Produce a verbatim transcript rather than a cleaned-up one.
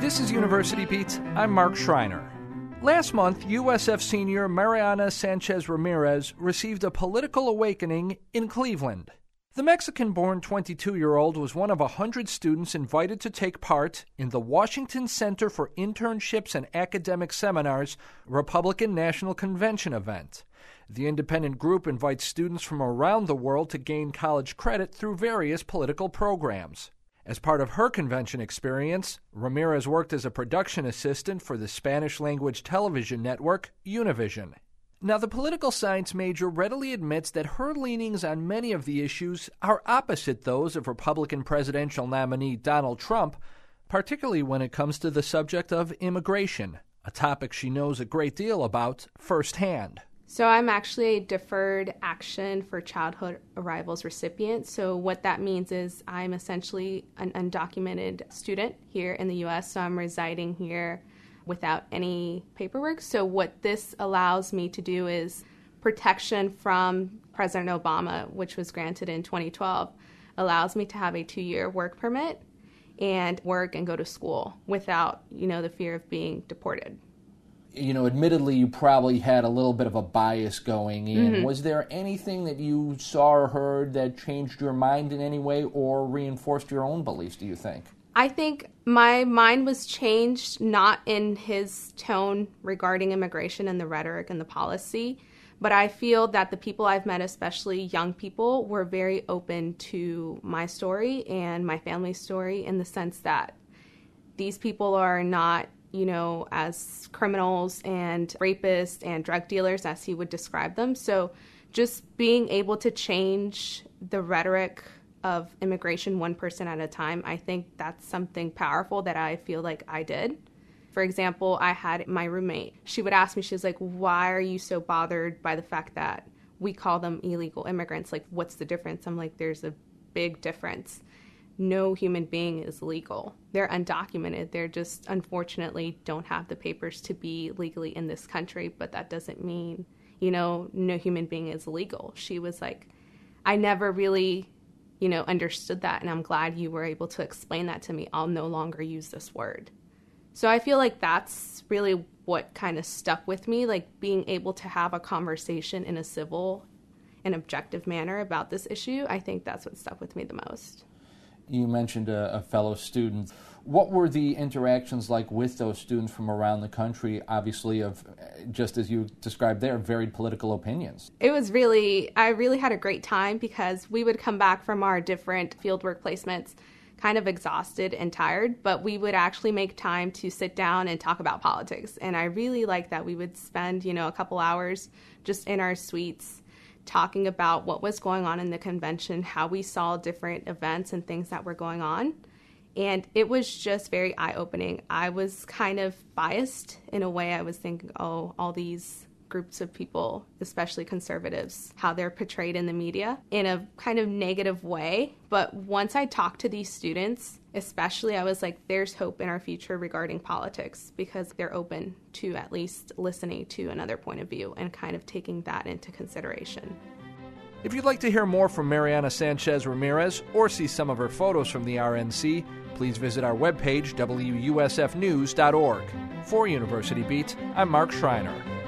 This is University Beat. I'm Mark Schreiner. Last month, U S F senior Mariana Sanchez Ramirez received a political awakening in Cleveland. The Mexican-born twenty-two-year-old was one of one hundred students invited to take part in the Washington Center for Internships and Academic Seminars Republican National Convention event. The independent group invites students from around the world to gain college credit through various political programs. As part of her convention experience, Ramirez worked as a production assistant for the Spanish-language television network Univision. Now, the political science major readily admits that her leanings on many of the issues are opposite those of Republican presidential nominee Donald Trump, particularly when it comes to the subject of immigration, a topic she knows a great deal about firsthand. So I'm actually a deferred action for childhood arrivals recipient. So what that means is I'm essentially an undocumented student here in the U S, so I'm residing here without any paperwork. So what this allows me to do is protection from President Obama, which was granted in twenty twelve, allows me to have a two-year work permit and work and go to school without, you know, the fear of being deported. You know, admittedly, you probably had a little bit of a bias going in. Mm-hmm. Was there anything that you saw or heard that changed your mind in any way or reinforced your own beliefs, do you think? I think my mind was changed not in his tone regarding immigration and the rhetoric and the policy, but I feel that the people I've met, especially young people, were very open to my story and my family's story in the sense that these people are not, you know, as criminals and rapists and drug dealers as he would describe them. So just being able to change the rhetoric of immigration one person at a time, I think that's something powerful that I feel like I did. For example, I had my roommate. She would ask me, she was like, why are you so bothered by the fact that we call them illegal immigrants? Like, what's the difference? I'm like, there's a big difference. No human being is legal. They're undocumented. They're just, unfortunately, don't have the papers to be legally in this country, but that doesn't mean, you know, no human being is legal. She was like, I never really, you know, understood that, and I'm glad you were able to explain that to me. I'll no longer use this word. So I feel like that's really what kind of stuck with me, like being able to have a conversation in a civil and objective manner about this issue. I think that's what stuck with me the most. You mentioned a, a fellow student. What were the interactions like with those students from around the country, obviously of, just as you described there, varied political opinions? It was really, I really had a great time because we would come back from our different fieldwork placements kind of exhausted and tired, but we would actually make time to sit down and talk about politics. And I really liked that we would spend, you know, a couple hours just in our suites talking about what was going on in the convention, how we saw different events and things that were going on. And it was just very eye-opening. I was kind of biased in a way. I was thinking, oh, all these groups of people, especially conservatives, how they're portrayed in the media in a kind of negative way. But once I talked to these students, especially, I was like, there's hope in our future regarding politics because they're open to at least listening to another point of view and kind of taking that into consideration. If you'd like to hear more from Mariana Sanchez Ramirez or see some of her photos from the R N C, please visit our webpage, W U S F news dot org. For University Beat, I'm Mark Schreiner.